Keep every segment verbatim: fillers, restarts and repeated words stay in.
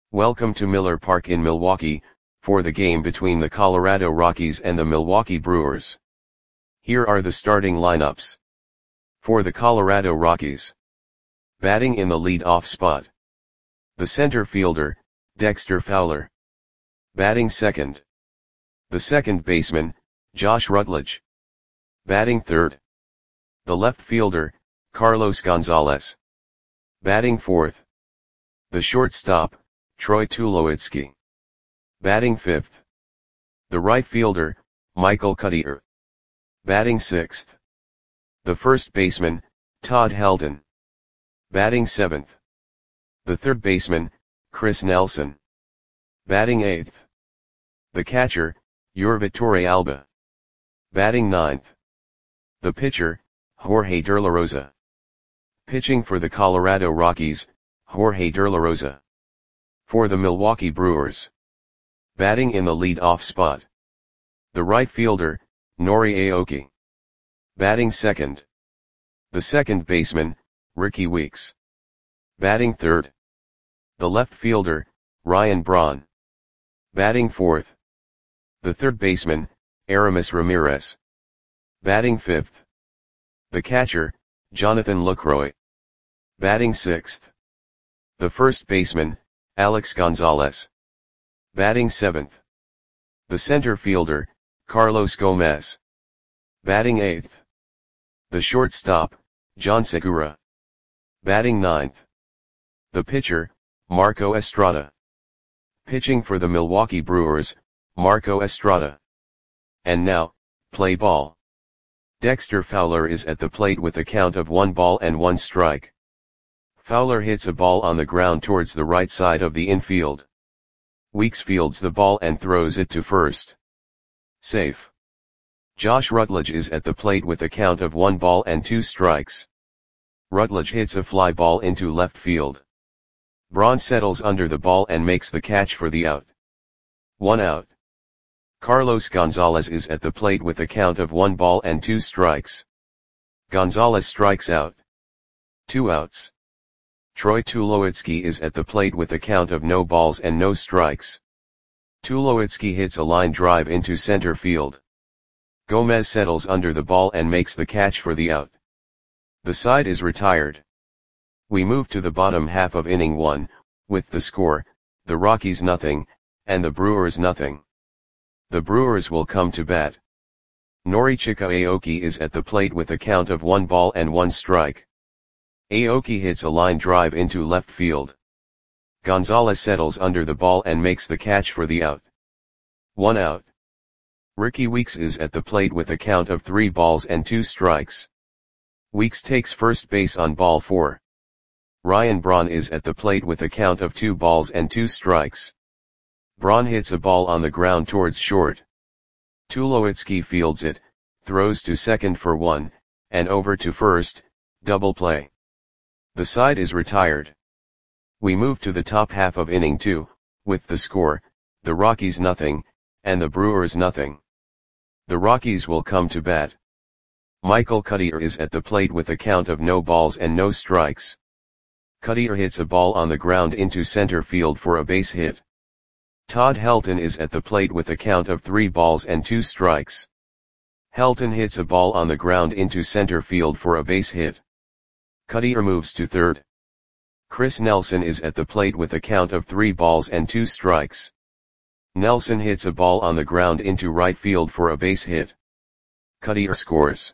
Welcome to Miller Park in Milwaukee, for the game between the Colorado Rockies and the Milwaukee Brewers. Here are the starting lineups. For the Colorado Rockies. Batting in the lead-off spot. The center fielder, Dexter Fowler. Batting second. The second baseman, Josh Rutledge. Batting third. The left fielder, Carlos Gonzalez. Batting fourth. The shortstop, Troy Tulowitzki. Batting fifth. The right fielder, Michael Cuddyer. Batting sixth. The first baseman, Todd Helton. Batting seventh. The third baseman, Chris Nelson. Batting eighth. The catcher, Yorvi Torrealba. Batting ninth. The pitcher, Jorge De La Rosa. Pitching for the Colorado Rockies, Jorge De La Rosa. For the Milwaukee Brewers. Batting in the lead-off spot. The right fielder, Nori Aoki. Batting second. The second baseman, Ricky Weeks. Batting third. The left fielder, Ryan Braun. Batting fourth. The third baseman, Aramis Ramirez. Batting fifth. The catcher, Jonathan Lucroy. Batting sixth. The first baseman, Alex Gonzalez. Batting seventh. The center fielder, Carlos Gomez. Batting eighth. The shortstop, John Segura. Batting ninth. The pitcher, Marco Estrada. Pitching for the Milwaukee Brewers, Marco Estrada. And now, play ball. Dexter Fowler is at the plate with a count of one ball and one strike. Fowler hits a ball on the ground towards the right side of the infield. Weeks fields the ball and throws it to first. Safe. Josh Rutledge is at the plate with a count of one ball and two strikes. Rutledge hits a fly ball into left field. Braun settles under the ball and makes the catch for the out. One out. Carlos Gonzalez is at the plate with a count of one ball and two strikes. Gonzalez strikes out. Two outs. Troy Tulowitzki is at the plate with a count of no balls and no strikes. Tulowitzki hits a line drive into center field. Gomez settles under the ball and makes the catch for the out. The side is retired. We move to the bottom half of inning one, with the score, the Rockies nothing, and the Brewers nothing. The Brewers will come to bat. Norichika Aoki is at the plate with a count of one ball and one strike. Aoki hits a line drive into left field. Gonzalez settles under the ball and makes the catch for the out. One out. Ricky Weeks is at the plate with a count of three balls and two strikes. Weeks takes first base on ball four. Ryan Braun is at the plate with a count of two balls and two strikes. Braun hits a ball on the ground towards short. Tulowitzki fields it, throws to second for one, and over to first, double play. The side is retired. We move to the top half of inning two, with the score, the Rockies nothing, and the Brewers nothing. The Rockies will come to bat. Michael Cuddyer is at the plate with a count of no balls and no strikes. Cuddyer hits a ball on the ground into center field for a base hit. Todd Helton is at the plate with a count of three balls and two strikes. Helton hits a ball on the ground into center field for a base hit. Cuddyer moves to third. Chris Nelson is at the plate with a count of three balls and two strikes. Nelson hits a ball on the ground into right field for a base hit. Cuddyer scores.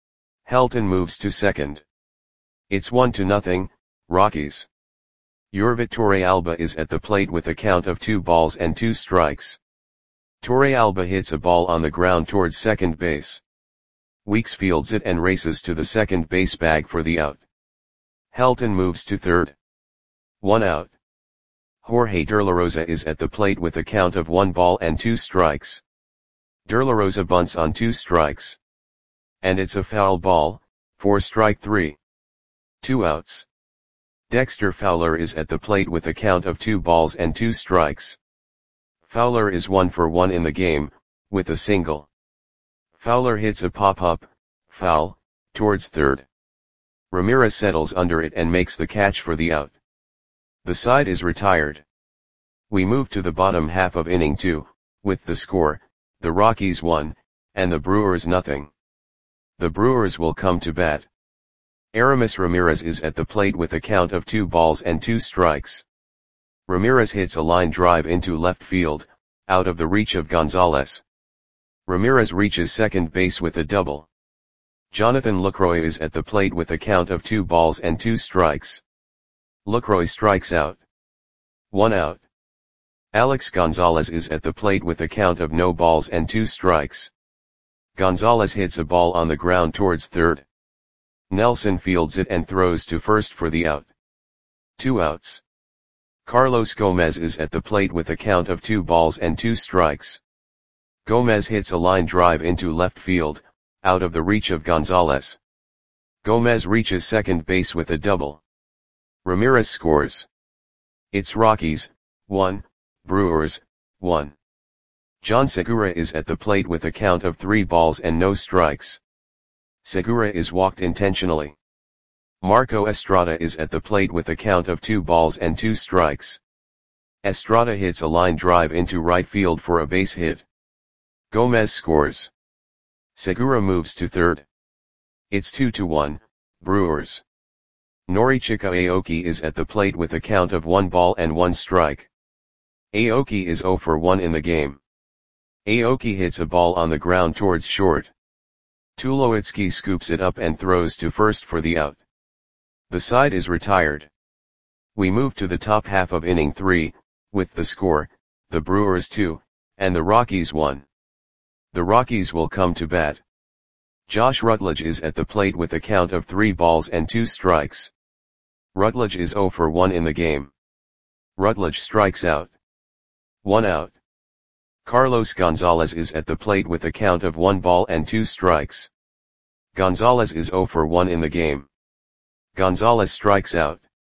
Helton moves to second. It's one to nothing, Rockies. Yorvi Torrealba is at the plate with a count of two balls and two strikes. Torrealba hits a ball on the ground towards second base. Weeks fields it and races to the second base bag for the out. Helton moves to third. One out. Jorge De La Rosa is at the plate with a count of one ball and two strikes. De La Rosa bunts on two strikes. And it's a foul ball, for strike three. Two outs. Dexter Fowler is at the plate with a count of two balls and two strikes. Fowler is one for one in the game, with a single. Fowler hits a pop-up, foul, towards third. Ramirez settles under it and makes the catch for the out. The side is retired. We move to the bottom half of inning two, with the score, the Rockies one, and the Brewers nothing. The Brewers will come to bat. Aramis Ramirez is at the plate with a count of two balls and two strikes. Ramirez hits a line drive into left field, out of the reach of Gonzalez. Ramirez reaches second base with a double. Jonathan Lucroy is at the plate with a count of two balls and two strikes. Lucroy strikes out. One out. Alex Gonzalez is at the plate with a count of no balls and two strikes. Gonzalez hits a ball on the ground towards third. Nelson fields it and throws to first for the out. Two outs. Carlos Gomez is at the plate with a count of two balls and two strikes. Gomez hits a line drive into left field, out of the reach of Gonzalez. Gomez reaches second base with a double. Ramirez scores. It's Rockies, one, Brewers, one. John Segura is at the plate with a count of three balls and no strikes. Segura is walked intentionally. Marco Estrada is at the plate with a count of two balls and two strikes. Estrada hits a line drive into right field for a base hit. Gomez scores. Segura moves to third. It's two to one, Brewers. Norichika Aoki is at the plate with a count of one ball and one strike. Aoki is zero for one in the game. Aoki hits a ball on the ground towards short. Tulowitzki scoops it up and throws to first for the out. The side is retired. We move to the top half of inning three, with the score, the Brewers two, and the Rockies one. The Rockies will come to bat. Josh Rutledge is at the plate with a count of three balls and two strikes. Rutledge is zero for one in the game. Rutledge strikes out. One out. Carlos Gonzalez is at the plate with a count of one ball and two strikes. Gonzalez is zero for one in the game. Gonzalez strikes out.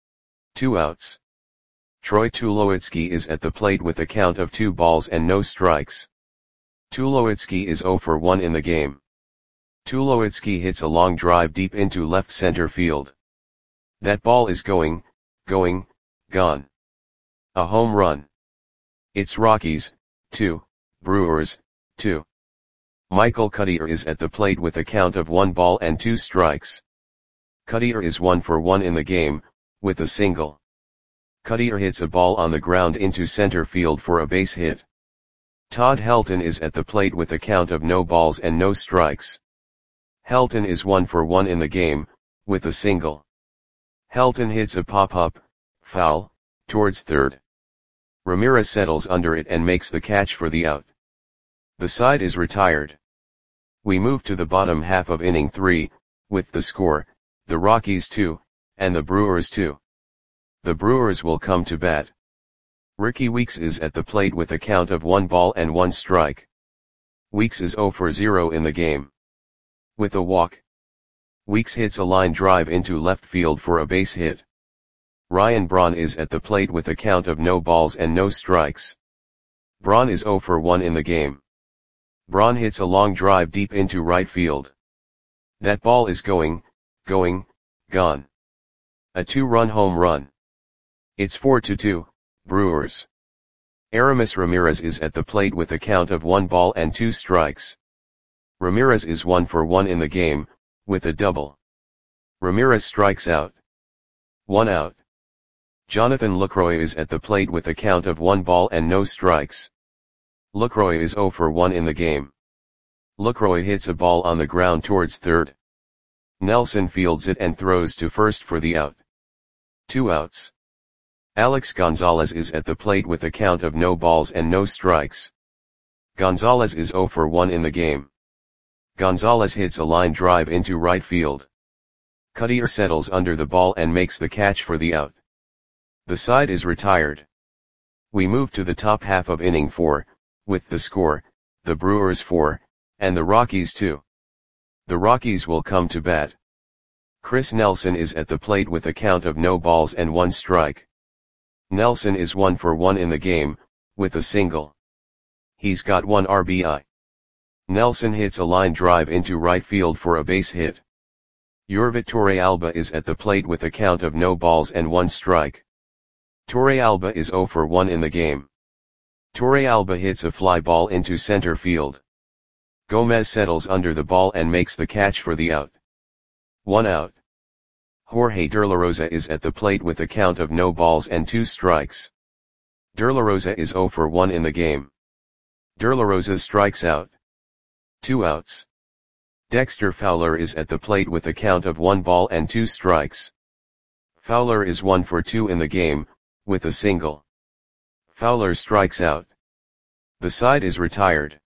Two outs. Troy Tulowitzki is at the plate with a count of two balls and no strikes. Tulowitzki is zero for one in the game. Tulowitzki hits a long drive deep into left center field. That ball is going, going, gone. A home run. It's Rockies, two, Brewers, two. Michael Cuddyer is at the plate with a count of one ball and two strikes. Cuddyer is one for one in the game, with a single. Cuddyer hits a ball on the ground into center field for a base hit. Todd Helton is at the plate with a count of no balls and no strikes. Helton is one for one in the game, with a single. Helton hits a pop-up, foul, towards third. Ramirez settles under it and makes the catch for the out. The side is retired. We move to the bottom half of inning three, with the score, the Rockies two, and the Brewers two. The Brewers will come to bat. Ricky Weeks is at the plate with a count of one ball and one strike. Weeks is zero for zero in the game. With a walk. Weeks hits a line drive into left field for a base hit. Ryan Braun is at the plate with a count of no balls and no strikes. Braun is zero for one in the game. Braun hits a long drive deep into right field. That ball is going, going, gone. A two-run home run. It's four to two, Brewers. Aramis Ramirez is at the plate with a count of one ball and two strikes. Ramirez is one for one in the game, with a double. Ramirez strikes out. One out. Jonathan Lucroy is at the plate with a count of one ball and no strikes. Lucroy is zero for one in the game. Lucroy hits a ball on the ground towards third. Nelson fields it and throws to first for the out. Two outs. Alex Gonzalez is at the plate with a count of no balls and no strikes. Gonzalez is zero for one in the game. Gonzalez hits a ball on the ground towards third. Nelson fields it and throws to first for the out. Two outs. Alex Gonzalez is at the plate with a count of no balls and no strikes. Gonzalez is zero for one in the game. Gonzalez is zero for one in the game. Gonzalez is zero for one in the game. Gonzalez hits a line drive into right field. Cuddyer settles under the ball and makes the catch for the out. The side is retired. We move to the top half of inning four, with the score, the Brewers four, and the Rockies two. The Rockies will come to bat. Chris Nelson is at the plate with a count of no balls and one strike. Nelson is one for one in the game, with a single. He's got one R B I. Nelson hits a line drive into right field for a base hit. Yorvit Torrealba is at the plate with a count of no balls and one strike. Torrealba is zero for one in the game. Torrealba hits a fly ball into center field. Gomez settles under the ball and makes the catch for the out. One out. Jorge De La Rosa is at the plate with a count of no balls and two strikes. De La Rosa is zero for one in the game. De La Rosa strikes out. Two outs. Dexter Fowler is at the plate with a count of one ball and two strikes. Fowler is one for two in the game, with a single. Fowler strikes out. The side is retired.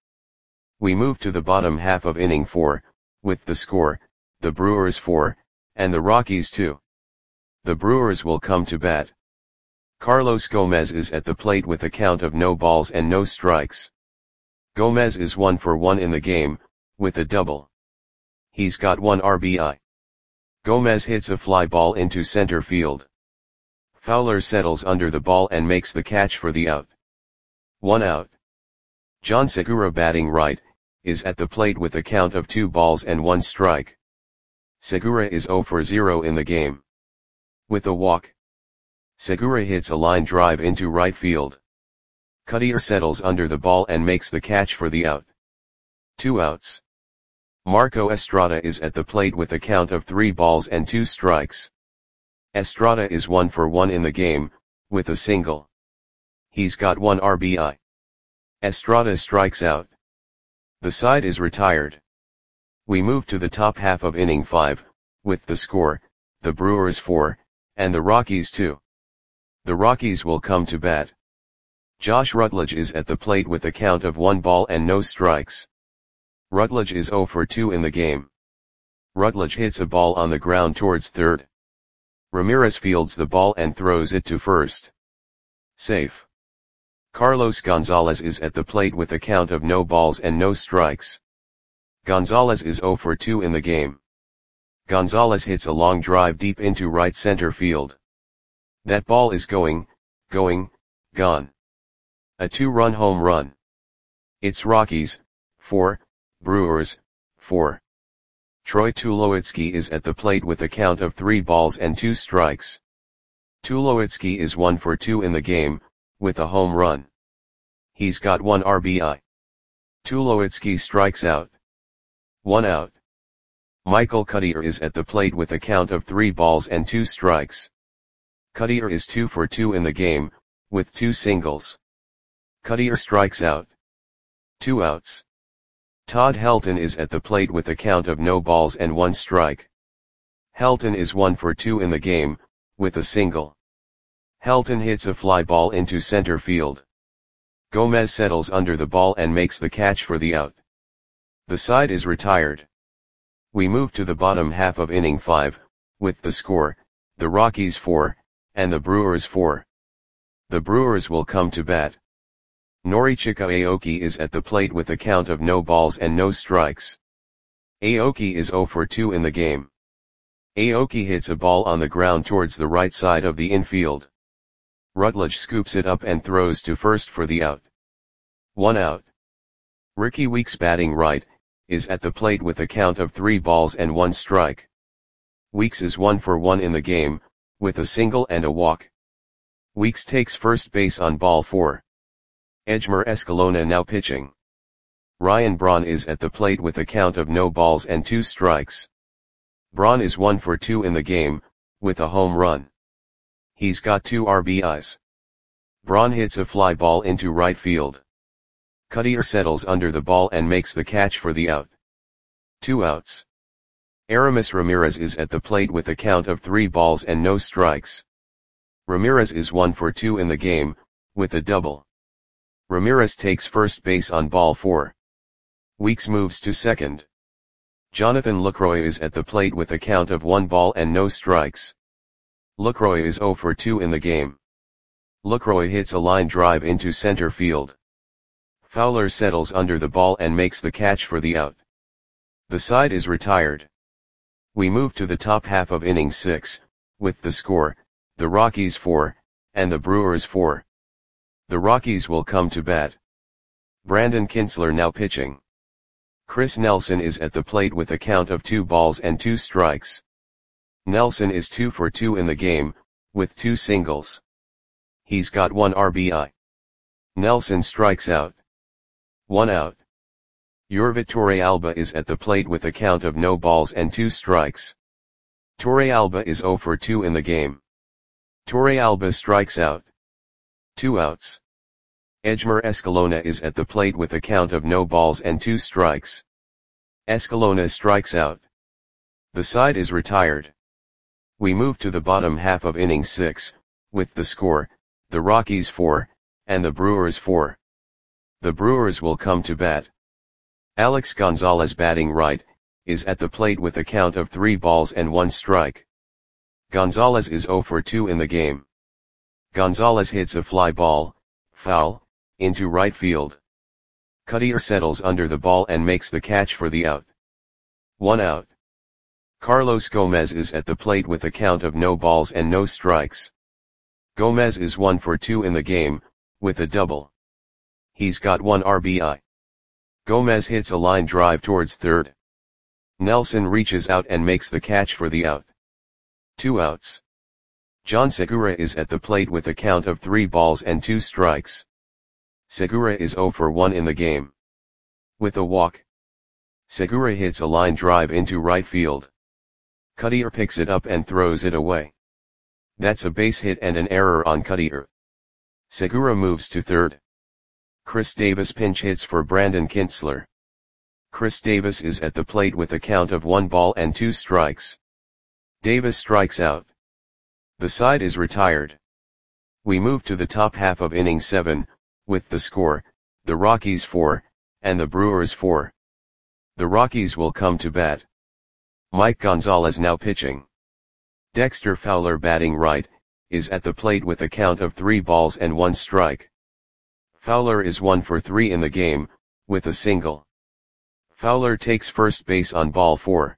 We move to the bottom half of inning four, with the score, the Brewers four, and the Rockies two. The Brewers will come to bat. Carlos Gomez is at the plate with a count of no balls and no strikes. Gomez is one for one in the game, with a double. He's got one R B I. Gomez hits a fly ball into center field. Fowler settles under the ball and makes the catch for the out. One out. John Segura, batting right, is at the plate with a count of two balls and one strike. Segura is zero for zero in the game. With a walk. Segura hits a line drive into right field. Cutter settles under the ball and makes the catch for the out. Two outs. Marco Estrada is at the plate with a count of three balls and two strikes. Estrada is one for one in the game, with a single. He's got one R B I. Estrada strikes out. The side is retired. We move to the top half of inning five, with the score, the Brewers four, and the Rockies two. The Rockies will come to bat. Josh Rutledge is at the plate with a count of one ball and no strikes. Rutledge is zero for two in the game. Rutledge hits a ball on the ground towards third. Ramirez fields the ball and throws it to first. Safe. Carlos Gonzalez is at the plate with a count of no balls and no strikes. Gonzalez is zero for two in the game. Gonzalez hits a long drive deep into right center field. That ball is going, going, gone. A two-run home run. It's Rockies, four, Brewers, four. Troy Tulowitzki is at the plate with a count of three balls and two strikes. Tulowitzki is one for two in the game, with a home run. He's got one R B I. Tulowitzki strikes out. One out. Michael Cutter is at the plate with a count of three balls and two strikes. Cutter is two for two in the game, with two singles. Cutter strikes out. Two outs. Todd Helton is at the plate with a count of no balls and one strike. Helton is one for two in the game, with a single. Helton hits a fly ball into center field. Gomez settles under the ball and makes the catch for the out. The side is retired. We move to the bottom half of inning five, with the score, the Rockies four, and the Brewers four. The Brewers will come to bat. Norichika Aoki is at the plate with a count of no balls and no strikes. Aoki is zero for two in the game. Aoki hits a ball on the ground towards the right side of the infield. Rutledge scoops it up and throws to first for the out. One out. Ricky Weeks, batting right, is at the plate with a count of three balls and one strike. Weeks is one for one in the game, with a single and a walk. Weeks takes first base on ball four. Edgmer Escalona now pitching. Ryan Braun is at the plate with a count of no balls and two strikes. Braun is one for two in the game, with a home run. He's got two R B Is. Braun hits a fly ball into right field. Cutter settles under the ball and makes the catch for the out. Two outs. Aramis Ramirez is at the plate with a count of three balls and no strikes. Ramirez is one for two in the game, with a double. Ramirez takes first base on ball four. Weeks moves to second. Jonathan Lucroy is at the plate with a count of one ball and no strikes. Lucroy is zero for two in the game. Lucroy hits a line drive into center field. Fowler settles under the ball and makes the catch for the out. The side is retired. We move to the top half of inning six, with the score, the Rockies four, and the Brewers four. The Rockies will come to bat. Brandon Kintzler now pitching. Chris Nelson is at the plate with a count of two balls and two strikes. Nelson is two for two in the game, with two singles. He's got one R B I. Nelson strikes out. One out. Yorvit Torrealba is at the plate with a count of no balls and two strikes. Torrealba is zero for two in the game. Torrealba strikes out. Two outs. Edgmar Escalona is at the plate with a count of no balls and two strikes. Escalona strikes out. The side is retired. We move to the bottom half of inning six, with the score, the Rockies four, and the Brewers four. The Brewers will come to bat. Alex Gonzalez, batting right, is at the plate with a count of three balls and one strike. Gonzalez is zero for two in the game. Gonzalez hits a fly ball, foul, into right field. Cutter settles under the ball and makes the catch for the out. One out. Carlos Gomez is at the plate with a count of no balls and no strikes. Gomez is one for two in the game, with a double. He's got one R B I. Gomez hits a line drive towards third. Nelson reaches out and makes the catch for the out. Two outs. John Segura is at the plate with a count of three balls and two strikes. Segura is zero for one in the game. With a walk. Segura hits a line drive into right field. Cutter picks it up and throws it away. That's a base hit and an error on Cutter. Segura moves to third. Chris Davis pinch hits for Brandon Kintzler. Chris Davis is at the plate with a count of one ball and two strikes. Davis strikes out. The side is retired. We move to the top half of inning seven, with the score, the Rockies four, and the Brewers four. The Rockies will come to bat. Mike Gonzalez now pitching. Dexter Fowler, batting right, is at the plate with a count of three balls and one strike. Fowler is one for three in the game, with a single. Fowler takes first base on ball four.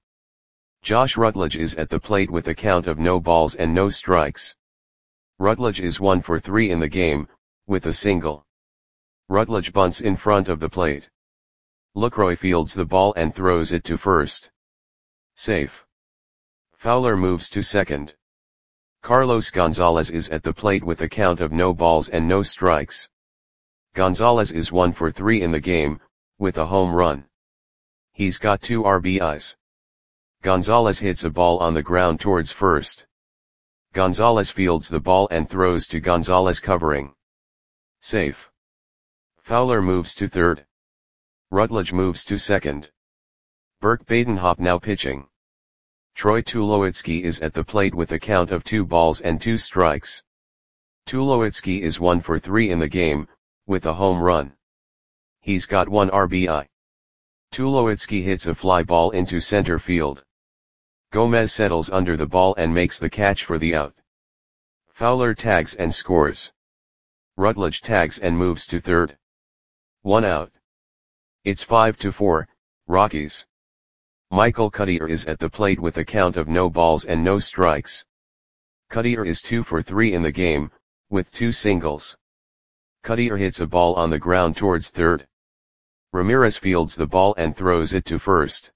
Josh Rutledge is at the plate with a count of no balls and no strikes. Rutledge is one for three in the game, with a single. Rutledge bunts in front of the plate. Lucroy fields the ball and throws it to first. Safe. Fowler moves to second. Carlos Gonzalez is at the plate with a count of no balls and no strikes. Gonzalez is one for three in the game, with a home run. He's got two R B Is. Gonzalez hits a ball on the ground towards first. Gonzalez fields the ball and throws to Gonzalez covering. Safe. Fowler moves to third. Rutledge moves to second. Burke Badenhop now pitching. Troy Tulowitzki is at the plate with a count of two balls and two strikes. Tulowitzki is one for three in the game, with a home run. He's got one R B I. Tulowitzki hits a fly ball into center field. Gomez settles under the ball and makes the catch for the out. Fowler tags and scores. Rutledge tags and moves to third. One out. It's five to four, Rockies. Michael Cutter is at the plate with a count of no balls and no strikes. Cutter is two for three in the game, with two singles. Cutter hits a ball on the ground towards third. Ramirez fields the ball and throws it to first.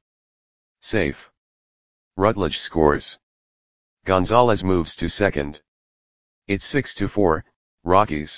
Safe. Rutledge scores. Gonzalez moves to second. It's six to four, Rockies.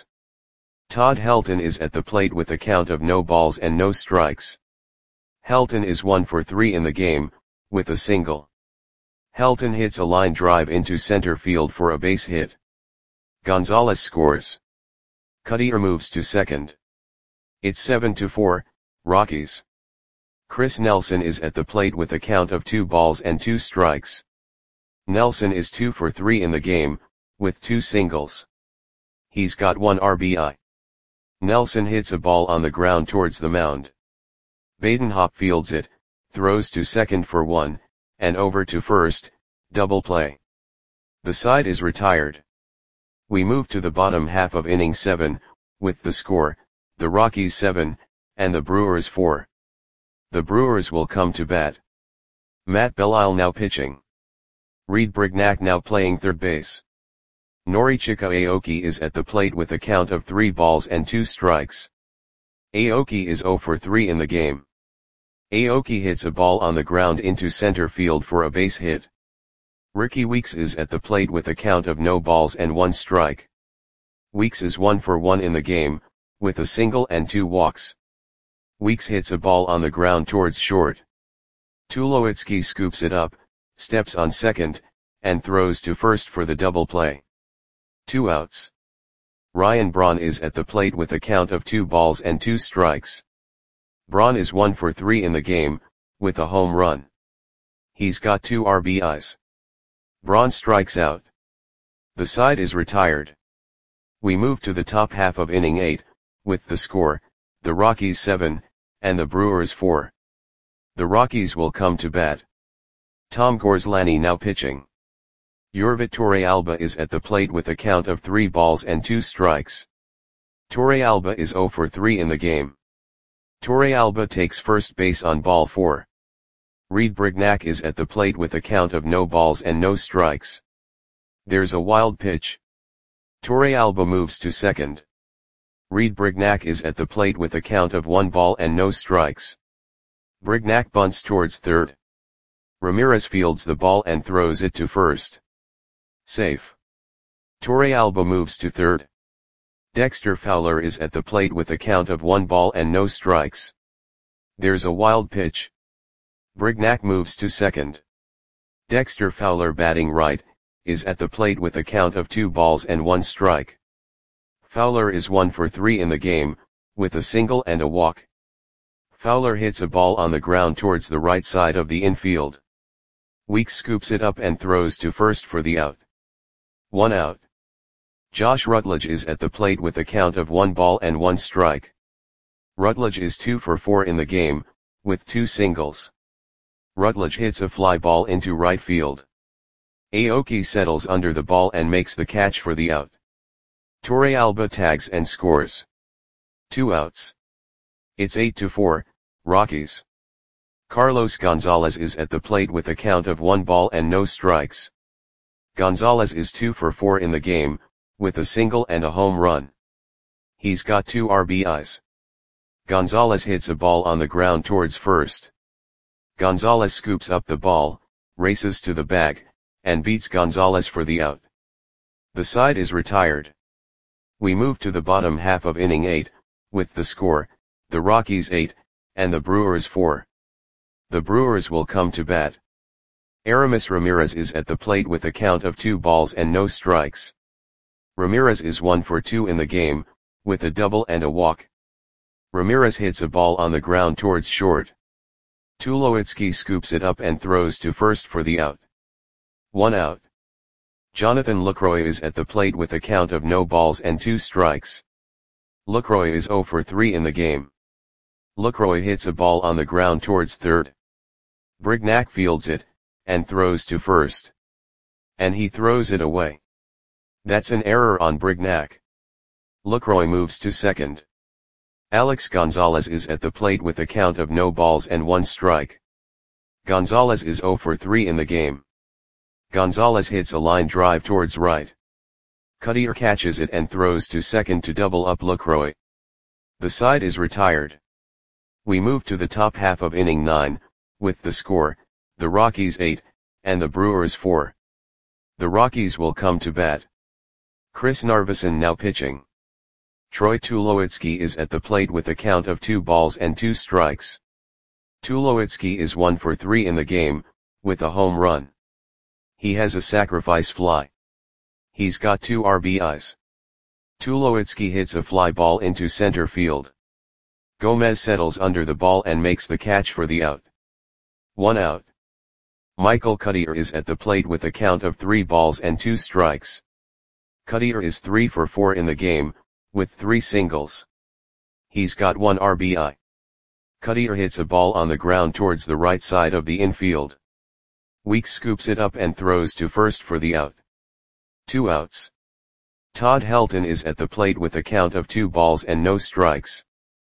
Todd Helton is at the plate with a count of no balls and no strikes. Helton is one for three in the game, with a single. Helton hits a line drive into center field for a base hit. Gonzalez scores. Cutter moves to second. It's seven to four, Rockies. Chris Nelson is at the plate with a count of two balls and two strikes. Nelson is two for three in the game, with two singles. He's got one R B I. Nelson hits a ball on the ground towards the mound. Badenhop fields it, throws to second for one, and over to first, double play. The side is retired. We move to the bottom half of inning seven, with the score, the Rockies seven, and the Brewers four. The Brewers will come to bat. Matt Belisle now pitching. Reed Brignac now playing third base. Norichika Aoki is at the plate with a count of three balls and two strikes. Aoki is zero for three in the game. Aoki hits a ball on the ground into center field for a base hit. Ricky Weeks is at the plate with a count of no balls and one strike. Weeks is one for one in the game, with a single and two walks. Weeks hits a ball on the ground towards short. Tulowitzki scoops it up, steps on second, and throws to first for the double play. Two outs. Ryan Braun is at the plate with a count of two balls and two strikes. Braun is one for three in the game, with a home run. He's got two R B Is. Braun strikes out. The side is retired. We move to the top half of inning eight, with the score, the Rockies seven, and the Brewers four. The Rockies will come to bat. Tom Gorslani now pitching. Yorvit Torrealba is at the plate with a count of three balls and two strikes. Torrealba is zero for three in the game. Torrealba takes first base on ball four. Reed Brignac is at the plate with a count of no balls and no strikes. There's a wild pitch. Torrealba moves to second. Reed Brignac is at the plate with a count of one ball and no strikes. Brignac bunts towards third. Ramirez fields the ball and throws it to first. Safe. Torrealba moves to third. Dexter Fowler is at the plate with a count of one ball and no strikes. There's a wild pitch. Brignac moves to second. Dexter Fowler, batting right, is at the plate with a count of two balls and one strike. Fowler is one for three in the game, with a single and a walk. Fowler hits a ball on the ground towards the right side of the infield. Weeks scoops it up and throws to first for the out. One out. Josh Rutledge is at the plate with a count of one ball and one strike. Rutledge is two for four in the game, with two singles. Rutledge hits a fly ball into right field. Aoki settles under the ball and makes the catch for the out. Torrealba tags and scores. Two outs. It's eight to four, Rockies. Carlos Gonzalez is at the plate with a count of one ball and no strikes. Gonzalez is two for four in the game, with a single and a home run. He's got two R B Is. Gonzalez hits a ball on the ground towards first. Gonzalez scoops up the ball, races to the bag, and beats Gonzalez for the out. The side is retired. We move to the bottom half of inning eight, with the score, the Rockies eight, and the Brewers four. The Brewers will come to bat. Aramis Ramirez is at the plate with a count of two balls and no strikes. Ramirez is one for two in the game, with a double and a walk. Ramirez hits a ball on the ground towards short. Tulowitzki scoops it up and throws to first for the out. One out. Jonathan Lucroy is at the plate with a count of no balls and two strikes. Lucroy is zero for three in the game. Lucroy hits a ball on the ground towards third. Brignac fields it, and throws to first. And he throws it away. That's an error on Brignac. Lucroy moves to second. Alex Gonzalez is at the plate with a count of no balls and one strike. Gonzalez is zero for three in the game. Gonzalez hits a line drive towards right. Cutter catches it and throws to second to double up Lucroy. The side is retired. We move to the top half of inning nine, with the score, the Rockies eight, and the Brewers four. The Rockies will come to bat. Chris Narveson now pitching. Troy Tulowitzki is at the plate with a count of two balls and two strikes. Tulowitzki is one for three in the game, with a home run. He has a sacrifice fly. He's got two R B Is. Tulowitzki hits a fly ball into center field. Gomez settles under the ball and makes the catch for the out. One out. Michael Cutter is at the plate with a count of three balls and two strikes. Cutter is three for four in the game, with three singles. He's got one R B I. Cutter hits a ball on the ground towards the right side of the infield. Weeks scoops it up and throws to first for the out. Two outs. Todd Helton is at the plate with a count of two balls and no strikes.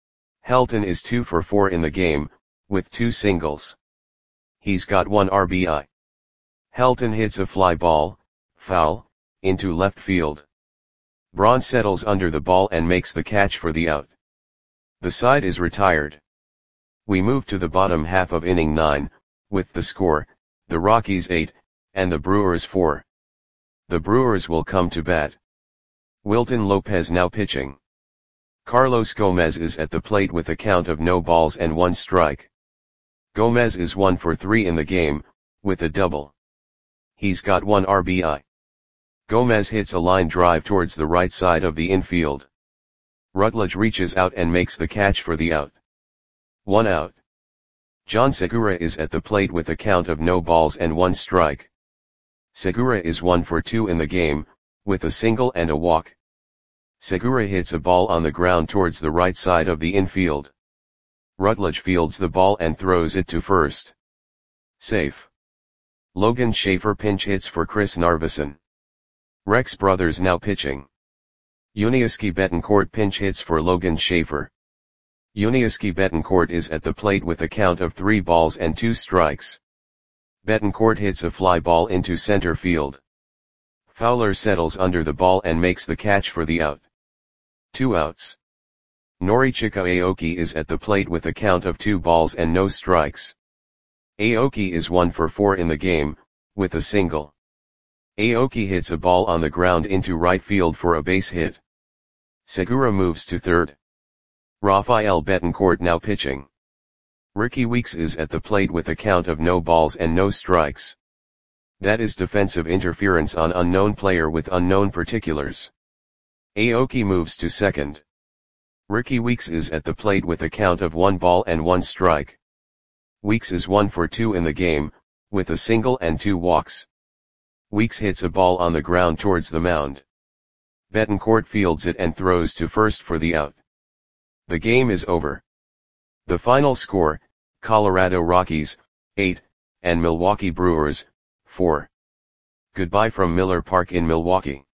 Helton is two for four in the game, with two singles. He's got one R B I. Helton hits a fly ball, foul, into left field. Braun settles under the ball and makes the catch for the out. The side is retired. We move to the bottom half of inning nine, with the score, the Rockies eight, and the Brewers four. The Brewers will come to bat. Wilton Lopez now pitching. Carlos Gomez is at the plate with a count of no balls and one strike. Gomez is one for three in the game, with a double. He's got one R B I. Gomez hits a line drive towards the right side of the infield. Rutledge reaches out and makes the catch for the out. One out. John Segura is at the plate with a count of no balls and one strike. Segura is one for two in the game, with a single and a walk. Segura hits a ball on the ground towards the right side of the infield. Rutledge fields the ball and throws it to first. Safe. Logan Schaefer pinch hits for Chris Narveson. Rex Brothers now pitching. Yuniesky Betancourt pinch hits for Logan Schaefer. Yuniesky Betancourt is at the plate with a count of three balls and two strikes. Betancourt hits a fly ball into center field. Fowler settles under the ball and makes the catch for the out. Two outs. Norichika Aoki is at the plate with a count of two balls and no strikes. Aoki is one for four in the game, with a single. Aoki hits a ball on the ground into right field for a base hit. Segura moves to third. Rafael Betancourt now pitching. Ricky Weeks is at the plate with a count of no balls and no strikes. That is defensive interference on unknown player with unknown particulars. Aoki moves to second. Ricky Weeks is at the plate with a count of one ball and one strike. Weeks is one for two in the game, with a single and two walks. Weeks hits a ball on the ground towards the mound. Betancourt fields it and throws to first for the out. The game is over. The final score, Colorado Rockies, eight, and Milwaukee Brewers, four. Goodbye from Miller Park in Milwaukee.